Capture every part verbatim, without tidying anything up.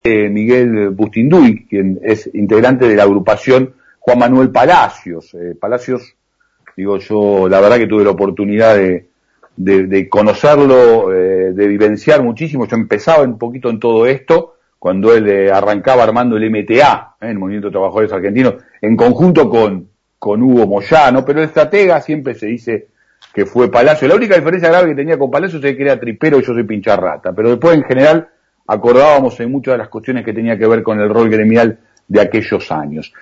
eh, Miguel Bustinduy, quien es integrante de la agrupación Juan Manuel Palacios. Eh, Palacios, digo yo, la verdad que tuve la oportunidad de, de, de conocerlo, eh, de vivenciar muchísimo. Yo empezaba un poquito en todo esto cuando él eh, arrancaba armando el M T A, eh, el Movimiento de Trabajadores Argentinos, en conjunto con, con Hugo Moyano, pero el estratega siempre se dice que fue Palacio. La única diferencia grave que tenía con Palacio es que era tripero y yo soy pincharrata, pero después en general acordábamos en muchas de las cuestiones que tenía que ver con el rol gremial de aquellos años.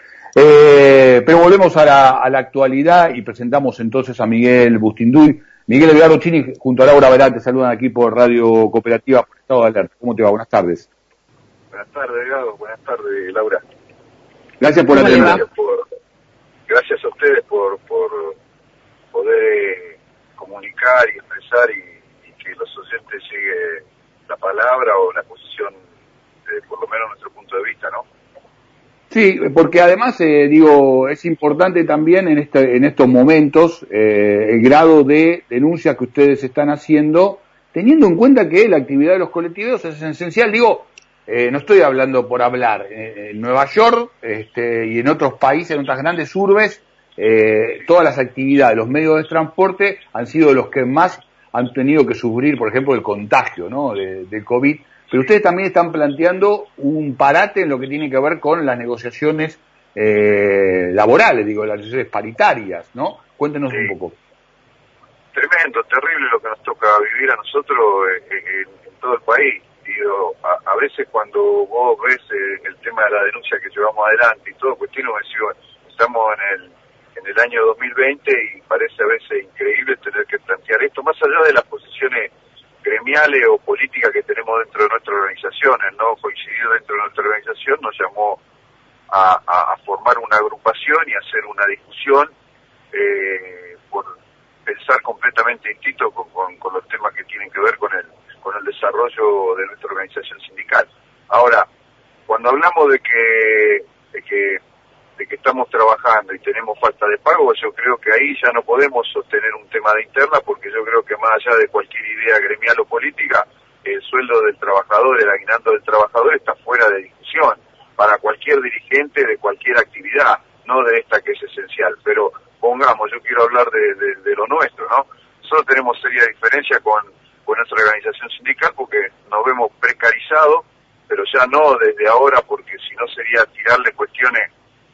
Eh, pero volvemos a la, a la actualidad y presentamos entonces a Miguel Bustinduy. Miguel Edgardo Chini junto a Laura Verá te saludan aquí por Radio Cooperativa por Estado de Alerta. ¿Cómo te va? Buenas tardes. Buenas tardes, Edgardo. Buenas tardes, Laura. Gracias por la atención. Gracias, por, gracias a ustedes por, por poder eh, comunicar y expresar y, y que los oyentes lleguen la palabra o la posición, eh, por lo menos nuestro punto de vista, ¿no? Sí, porque además, eh, digo, es importante también en este, en estos momentos eh, el grado de denuncia que ustedes están haciendo, teniendo en cuenta que la actividad de los colectivos es esencial. Digo, eh, no estoy hablando por hablar. Eh, en Nueva York este, y en otros países, en otras grandes urbes, eh, todas las actividades, los medios de transporte han sido los que más han tenido que sufrir, por ejemplo, el contagio, ¿no? de, de COVID. Pero ustedes también están planteando un parate en lo que tiene que ver con las negociaciones eh, laborales, digo, las negociaciones paritarias, ¿no? Cuéntenos sí. un poco. Tremendo, terrible lo que nos toca vivir a nosotros en, en, en todo el país. Digo, a, a veces cuando vos ves eh, el tema de la denuncia que llevamos adelante y todo, cuestión, estamos en el en el año dos mil veinte y parece a veces increíble tener que plantear esto, más allá de las posiciones gremiales o políticas que tenemos dentro de nuestra organización. El no coincidir dentro de nuestra organización nos llamó a, a, a formar una agrupación y hacer una discusión eh, por pensar completamente distinto con, con, con los temas que tienen que ver con el, con el desarrollo de nuestra organización sindical. Ahora, cuando hablamos de que, de que de que estamos trabajando y tenemos falta de pago, yo creo que ahí ya no podemos sostener un tema de interna, porque yo creo que más allá de cualquier idea gremial o política, el sueldo del trabajador, el aguinaldo del trabajador está fuera de discusión para cualquier dirigente de cualquier actividad, no de esta que es esencial. Pero pongamos, yo quiero hablar de, de, de lo nuestro, ¿no? Nosotros tenemos seria diferencia con, con nuestra organización sindical porque nos vemos precarizados, pero ya no desde ahora, porque si no sería tirarle cuestiones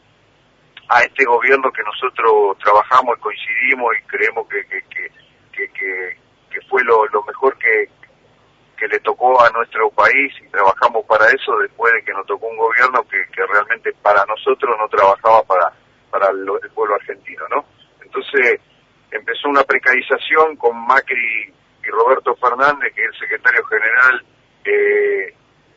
a este gobierno que nosotros trabajamos y coincidimos y creemos que que que que, que, que fue lo, lo mejor que, que le tocó a nuestro país y trabajamos para eso después de que nos tocó un gobierno que, que realmente para nosotros no trabajaba para para el, el pueblo argentino, ¿no? Entonces empezó una precarización con Macri y Roberto Fernández, que es el secretario general, eh,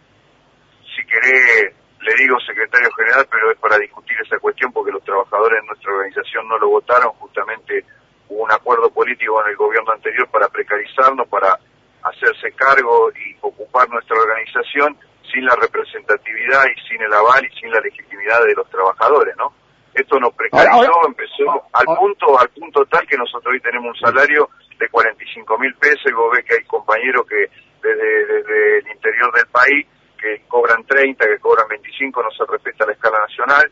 si querés le digo secretario general, pero es para discutir esa cuestión porque los trabajadores de nuestra organización no lo votaron. Justamente hubo un acuerdo político en el gobierno anterior para precarizarnos, para hacerse cargo y ocupar nuestra organización sin la representatividad y sin el aval y sin la legitimidad de los trabajadores, ¿no? Esto nos precarizó, ahora, ahora, empezó ahora, al punto al punto tal que nosotros hoy tenemos un salario de cuarenta y cinco mil pesos y vos ves que hay compañeros que desde, desde el interior del país que cobran treinta, que cobran veinticinco, no se respeta la escala nacional.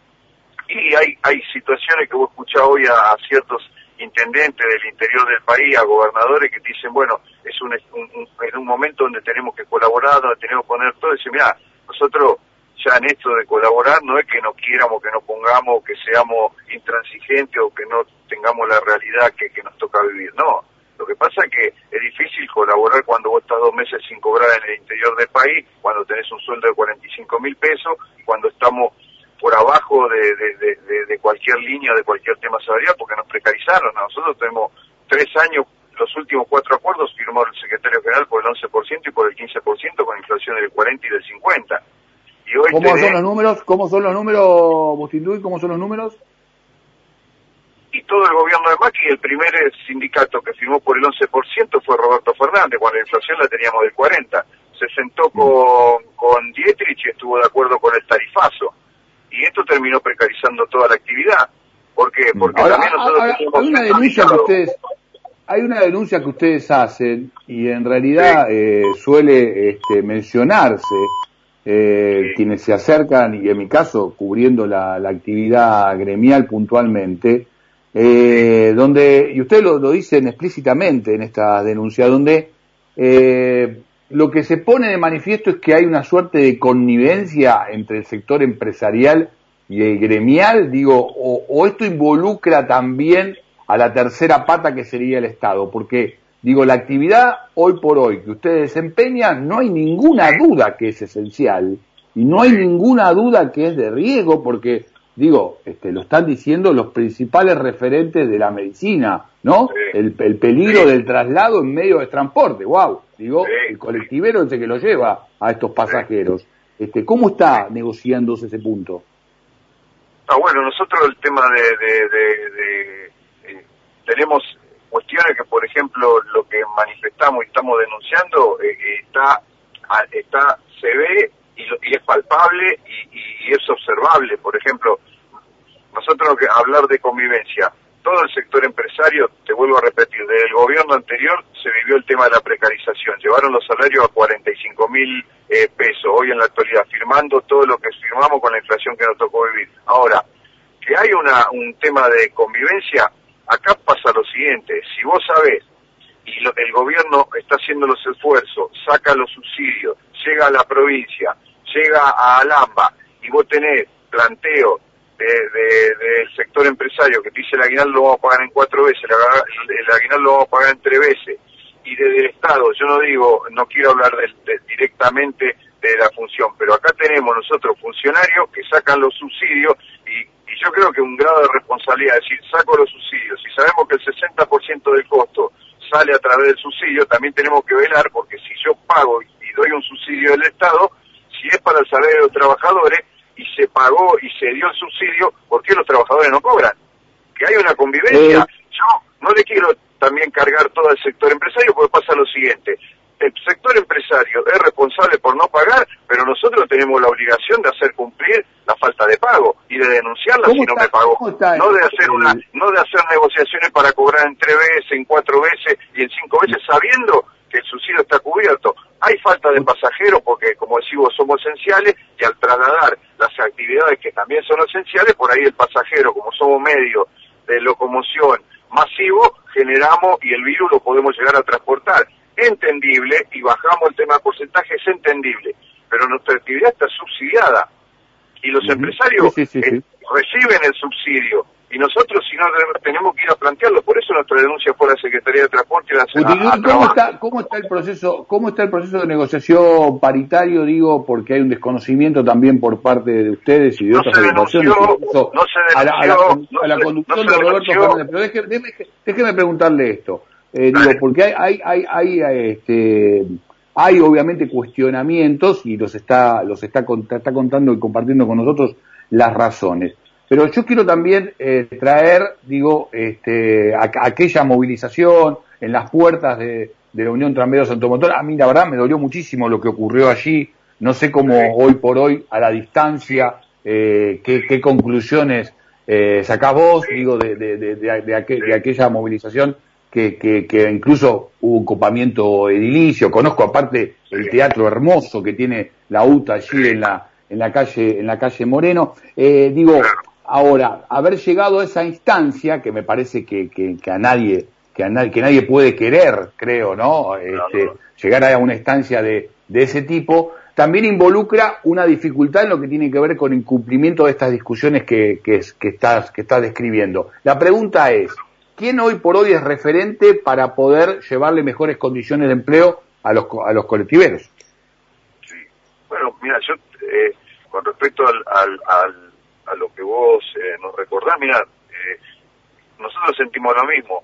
Y hay hay situaciones que vos escuchás hoy a, a ciertos intendentes del interior del país, a gobernadores que te dicen, bueno, es un, un, un, en un momento donde tenemos que colaborar, donde tenemos que poner todo, y dicen, mira, nosotros ya en esto de colaborar no es que no quieramos, que no pongamos, que seamos intransigentes o que no tengamos la realidad que, que nos toca vivir, no. Lo que pasa es que es difícil colaborar cuando vos estás dos meses sin cobrar en el interior del país, cuando tenés un sueldo de cuarenta y cinco mil pesos, cuando estamos por abajo de, de, de, de, de cualquier línea, de cualquier tema salarial, porque nos precarizaron. Nosotros tenemos tres años, los últimos cuatro acuerdos firmó el secretario general por el once por ciento y por el quince por ciento con inflación del cuarenta y del cincuenta. Y hoy ¿Cómo tenés... son los números? ¿Cómo son los números, Bustinduy? ¿Cómo son los números? Y todo el gobierno de Macri, el primer sindicato que firmó por el once por ciento fue Roberto Fernández, cuando la inflación la teníamos del cuarenta. Se sentó con, con Dietrich y estuvo de acuerdo con el tarifazo. Y esto terminó precarizando toda la actividad. ¿Por qué? Porque ahora, también nosotros ahora, hay una denuncia que ustedes hay una denuncia que ustedes hacen y en realidad sí. eh, suele este, mencionarse eh, sí. quienes se acercan, y en mi caso, cubriendo la, la actividad gremial puntualmente, eh, donde, y ustedes lo, lo dicen explícitamente en esta denuncia, donde eh, lo que se pone de manifiesto es que hay una suerte de connivencia entre el sector empresarial y el gremial, digo, o, o esto involucra también a la tercera pata que sería el Estado, porque, digo, la actividad hoy por hoy que ustedes desempeñan, no hay ninguna duda que es esencial, y no hay ninguna duda que es de riesgo, porque, digo, este, lo están diciendo los principales referentes de la medicina, ¿no? El, el peligro del traslado en medio de transporte, wow, digo, el colectivero es el que lo lleva a estos pasajeros. Este, ¿cómo está negociándose ese punto? Ah, bueno, nosotros el tema de, de, de, de eh, tenemos cuestiones que, por ejemplo, lo que manifestamos y estamos denunciando eh, está, está, se ve y, lo, y es palpable y, y, y es observable. Por ejemplo, nosotros que hablar de convivencia, todo el sector empresario, te vuelvo a repetir, desde el gobierno anterior se vivió el tema de la precarización, llevaron los salarios a cuarenta y cinco mil eh, pesos, hoy en la actualidad, firmando todo lo que firmamos con la inflación que nos tocó vivir. Ahora, que hay una, un tema de convivencia, acá pasa lo siguiente, si vos sabés, y lo, el gobierno está haciendo los esfuerzos, saca los subsidios, llega a la provincia, llega a Alamba, y vos tenés planteo del de, de sector empresario que te dice el aguinaldo lo vamos a pagar en cuatro veces, el, el aguinaldo lo vamos a pagar en tres veces, y desde el Estado, yo no digo, no quiero hablar de, de, directamente de la función, pero acá tenemos nosotros funcionarios que sacan los subsidios y, y yo creo que un grado de responsabilidad, es decir, saco los subsidios, si sabemos que el sesenta por ciento del costo sale a través del subsidio, también tenemos que velar porque si yo pago y doy un subsidio del Estado, si es para el salario de los trabajadores, y se pagó y se dio el subsidio, ¿por qué los trabajadores no cobran? Que hay una convivencia. Eh. Yo no le quiero también cargar todo el sector empresario, porque pasa lo siguiente, el sector empresario es responsable por no pagar, pero nosotros tenemos la obligación de hacer cumplir la falta de pago y de denunciarla si no me pagó. No de hacer una, no de hacer negociaciones para cobrar en tres veces, en cuatro veces y en cinco veces, sabiendo que el subsidio está cubierto. Hay falta de pasajeros porque, como decimos, somos esenciales y al trasladar las actividades que también son esenciales, por ahí el pasajero, como somos medios de locomoción masivo, generamos y el virus lo podemos llegar a transportar. Entendible, y bajamos el tema de porcentaje, es entendible, pero nuestra actividad está subsidiada y los uh-huh. empresarios sí, sí, sí, eh, sí. reciben el subsidio. Y nosotros, si no, tenemos que ir a plantearlo. Por eso nuestra denuncia fue a la Secretaría de Transporte y la a, a ¿Cómo está, cómo está el proceso, cómo está el proceso de negociación paritario? Digo, porque hay un desconocimiento también por parte de ustedes y de no otras agrupaciones. No se denunció, no se a la, a la, a la no conducción no de Roberto Fernández. Pero déjeme, déjeme, déjeme preguntarle esto. Eh, digo, porque hay, hay, hay, hay, este, hay obviamente cuestionamientos y los está, los está, está contando y compartiendo con nosotros las razones. Pero yo quiero también eh, traer, digo, este, a, a aquella movilización en las puertas de, de la Unión Tranvías Automotor. A mí, la verdad, me dolió muchísimo lo que ocurrió allí. No sé cómo sí. hoy por hoy, a la distancia, eh, qué, qué conclusiones eh, sacás vos, sí. digo, de, de, de, de, de, aquel, de aquella movilización que, que, que incluso hubo un copamiento edilicio. Conozco aparte el teatro hermoso que tiene la U T A allí en la, en la calle, en la calle Moreno. Eh, digo, ahora, haber llegado a esa instancia, que me parece que, que, que a nadie, que a nadie, que nadie puede querer, creo, ¿no? Este, no, no. Llegar a una instancia de, de ese tipo, también involucra una dificultad en lo que tiene que ver con el cumplimiento de estas discusiones que, que, que estás, que estás describiendo. La pregunta es, ¿quién hoy por hoy es referente para poder llevarle mejores condiciones de empleo a los, a los colectiveros? Sí, bueno, mira, yo, eh, con respecto al, al, al a lo que vos eh, nos recordás, mira, eh, nosotros sentimos lo mismo,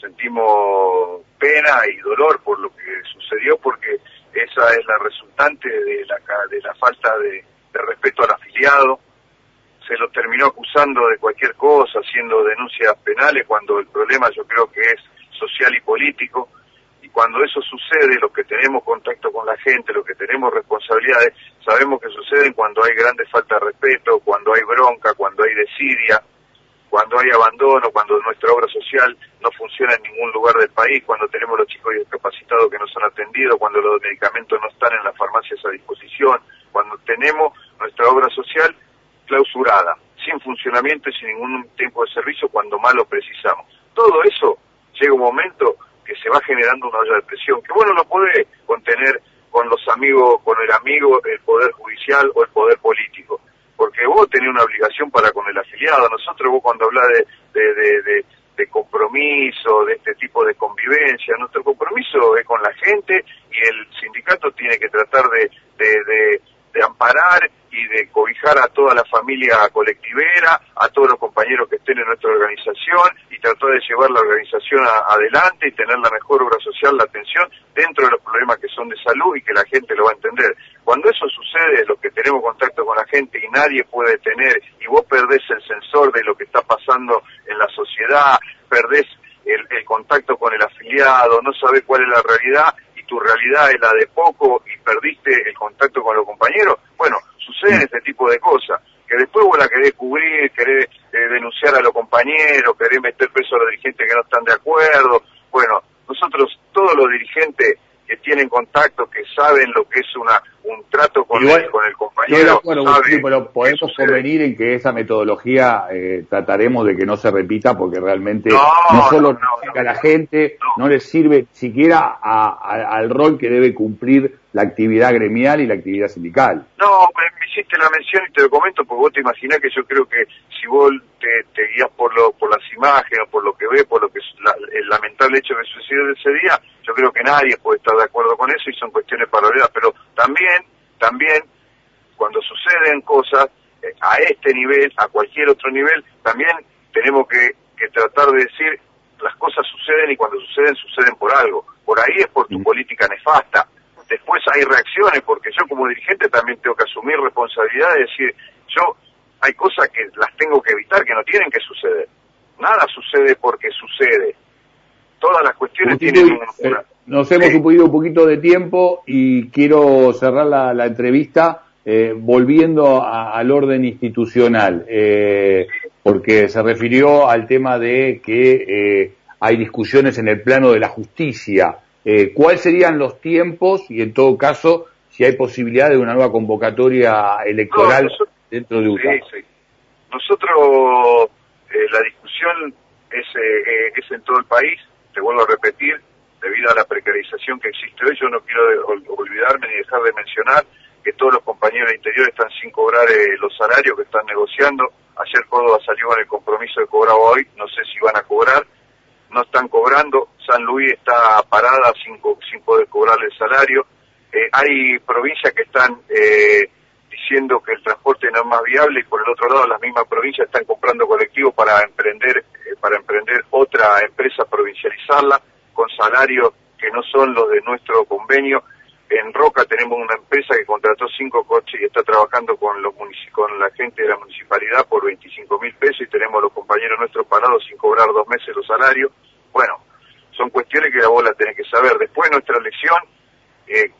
sentimos pena y dolor por lo que sucedió, porque esa es la resultante de la, de la falta de, de respeto al afiliado. Se lo terminó acusando de cualquier cosa, haciendo denuncias penales, cuando el problema yo creo que es social y político. Y cuando eso sucede, los que tenemos contacto con la gente, los que tenemos responsabilidades, sabemos que suceden cuando hay grandes faltas de respeto, cuando hay bronca, cuando hay desidia, cuando hay abandono, cuando nuestra obra social no funciona en ningún lugar del país, cuando tenemos los chicos discapacitados que no son atendidos, cuando los medicamentos no están en las farmacias a disposición, cuando tenemos nuestra obra social clausurada, sin funcionamiento y sin ningún tiempo de servicio cuando más lo precisamos. Todo eso llega un momento que se va generando una olla de presión, que bueno, no puede contener con los amigos, con el amigo, el poder judicial o el poder político, porque vos tenés una obligación para con el afiliado. Nosotros, vos cuando hablás de, de, de, de, de compromiso, de este tipo de convivencia, nuestro compromiso es con la gente y el sindicato tiene que tratar de, de, de, de amparar y de cobijar a toda la familia colectivera, a todos los compañeros que estén en nuestra organización y tratar de llevar la organización a, adelante y tener la mejor obra social, la atención dentro de los problemas que son de salud y que la gente lo va a entender. Cuando eso sucede, los que tenemos contacto con la gente y nadie puede tener, y vos perdés el sensor de lo que está pasando en la sociedad, perdés el, el contacto con el afiliado, no sabés cuál es la realidad y tu realidad es la de poco y perdiste el contacto con los compañeros, bueno, suceden este tipo de cosas, que después vos la querés cubrir, querés eh, denunciar a los compañeros, querés meter preso a los dirigentes que no están de acuerdo. Bueno, nosotros, todos los dirigentes que tienen contacto, que saben lo que es una un trato con, Igual, el, con el compañero, bueno, sabe sí, pero podemos convenir en que esa metodología eh, trataremos de que no se repita, porque realmente no, no solo no, no, no, a la gente, no. no le sirve siquiera a, a, al rol que debe cumplir la actividad gremial y la actividad sindical. No, me hiciste la mención y te lo comento, porque vos te imaginás que yo creo que si vos te, te guías por lo por las imágenes, por lo que ves, por lo que la, el lamentable hecho que sucedió ese día, yo creo que nadie puede estar de acuerdo con eso y son cuestiones paralelas, pero también, también, cuando suceden cosas eh, a este nivel, a cualquier otro nivel, también tenemos que, que tratar de decir las cosas suceden y cuando suceden, suceden por algo. Por ahí es por tu mm. política nefasta. Después hay reacciones, porque yo como dirigente también tengo que asumir responsabilidad de decir, yo hay cosas que las tengo que evitar, que no tienen que suceder. Nada sucede porque sucede. Todas las cuestiones Poquito, tienen eh, una... Nos hemos sí. pedido un poquito de tiempo y quiero cerrar la, la entrevista eh, volviendo a, al orden institucional, eh, porque se refirió al tema de que eh, hay discusiones en el plano de la justicia. Eh, ¿Cuáles serían los tiempos y, en todo caso, si hay posibilidad de una nueva convocatoria electoral no, nosotros, dentro de U T A? Sí, sí. Nosotros, eh, la discusión es, eh, es en todo el país, te vuelvo a repetir, debido a la precarización que existe hoy, yo no quiero olvidarme ni dejar de mencionar que todos los compañeros del interior están sin cobrar eh, los salarios que están negociando. Ayer Córdoba salió con el compromiso de cobrar hoy, no sé si van a cobrar. No están cobrando, San Luis está parada sin, sin poder cobrarle el salario, eh, hay provincias que están eh, diciendo que el transporte no es más viable y por el otro lado las mismas provincias están comprando colectivos para emprender eh, para emprender otra empresa, provincializarla con salarios que no son los de nuestro convenio. En Roca tenemos una empresa que contrató cinco coches y está trabajando con los munici- con la gente de la municipalidad por veinticinco mil pesos y tenemos a los compañeros nuestros parados sin cobrar dos meses los salarios. Bueno, son cuestiones que vos las tenés que saber. Después nuestra elección, eh,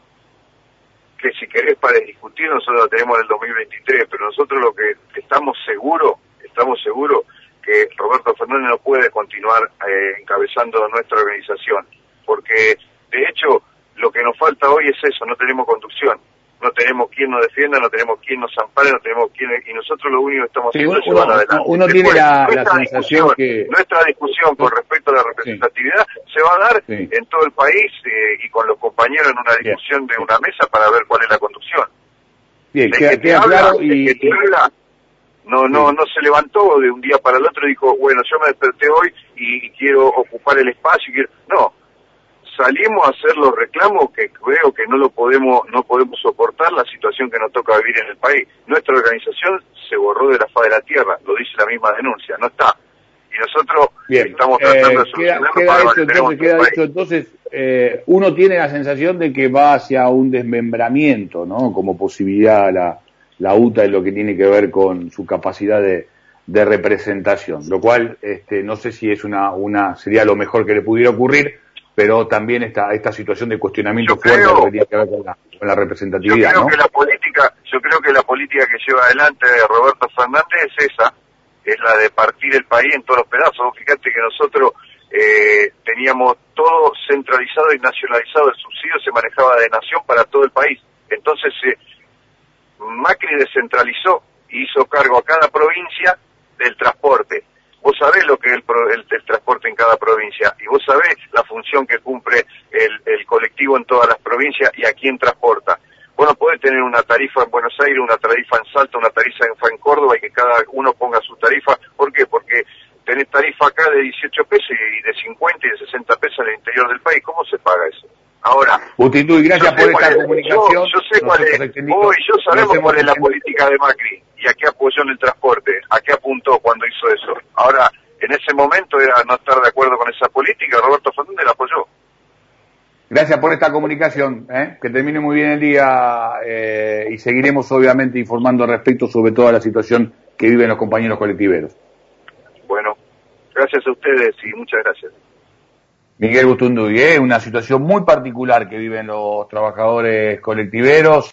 que si querés para discutir, nosotros la tenemos en el dos mil veintitrés, pero nosotros lo que estamos seguros, estamos seguros que Roberto Fernández no puede continuar eh, encabezando nuestra organización, porque de hecho lo que nos falta hoy es eso, no tenemos conducción, no tenemos quien nos defienda, no tenemos quien nos ampare, no tenemos quien, y nosotros lo único que estamos sí, haciendo uno, es llevar adelante. Uno Después, tiene la, la sensación que... Nuestra discusión con respecto a la representatividad sí. se va a dar sí. en todo el país eh, y con los compañeros en una discusión Bien. de una mesa para ver cuál es la conducción. Bien, el queda, que queda habla, claro y... El que te habla, no, no, sí. no se levantó de un día para el otro y dijo, bueno, yo me desperté hoy y quiero ocupar el espacio y quiero... No. Salimos a hacer los reclamos que creo que no lo podemos no podemos soportar la situación que nos toca vivir en el país. Nuestra organización se borró de la faz de la tierra, lo dice la misma denuncia, no está. Y nosotros Bien. estamos tratando eh, de solucionarlo queda, para queda hecho, entonces, queda hecho, entonces eh, uno tiene la sensación de que va hacia un desmembramiento, ¿no? Como posibilidad la, la U T A en lo que tiene que ver con su capacidad de, de representación, lo cual este, no sé si es una, una sería lo mejor que le pudiera ocurrir, pero también esta esta situación de cuestionamiento yo fuerte creo, que tiene que ver con la, con la representatividad, yo creo ¿no? que la política, yo creo que la política que lleva adelante Roberto Fernández es esa, es la de partir el país en todos los pedazos. Fíjate que nosotros eh, teníamos todo centralizado y nacionalizado, el subsidio se manejaba de nación para todo el país, entonces eh, Macri descentralizó y hizo cargo a cada provincia del transporte. Vos sabés lo que es el, el, el transporte en cada provincia y vos sabés la función que cumple el, el colectivo en todas las provincias y a quién transporta. Vos no podés tener una tarifa en Buenos Aires, una tarifa en Salta, una tarifa en, en Córdoba y que cada uno ponga su tarifa. ¿Por qué? Porque tenés tarifa acá de dieciocho pesos y de cincuenta y de sesenta pesos en el interior del país. ¿Cómo se paga eso? Ahora, Butinduy, gracias por esta es, comunicación. Yo, yo sé cuál es, vos y yo sabemos cuál es la política de Macri y a qué apoyó en el transporte, a qué apuntó cuando hizo eso. Ahora, en ese momento era no estar de acuerdo con esa política, Roberto Fernández la apoyó. Gracias por esta comunicación, ¿eh? Que termine muy bien el día eh, y seguiremos obviamente informando al respecto sobre toda la situación que viven los compañeros colectiveros. Bueno, gracias a ustedes y muchas gracias. Miguel Butinduy, ¿eh? Una situación muy particular que viven los trabajadores colectiveros.